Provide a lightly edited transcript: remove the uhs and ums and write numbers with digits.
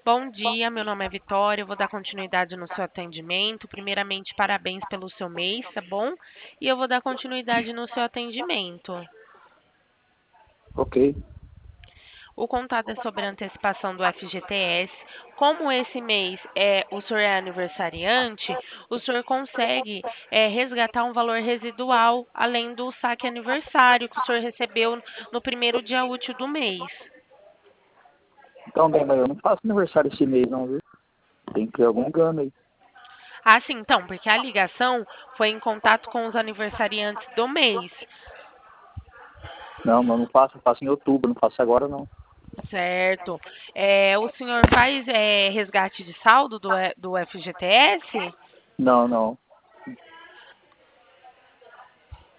Bom dia, meu nome é Vitória, eu vou dar continuidade no seu atendimento. Primeiramente, parabéns pelo seu mês, tá bom? E eu vou dar continuidade no seu atendimento. Ok. O contato é sobre a antecipação do FGTS. Como esse mês o senhor é aniversariante, o senhor consegue resgatar um valor residual, além do saque aniversário que o senhor recebeu no primeiro dia útil do mês. Então, bem, mas eu não faço aniversário esse mês, não, viu? Tem que ter algum engano aí. Ah, sim, então, porque a ligação foi em contato com os aniversariantes do mês. Não, mas eu não faço, eu faço em outubro, não faço agora, não. Certo. O senhor faz resgate de saldo do FGTS? Não, não.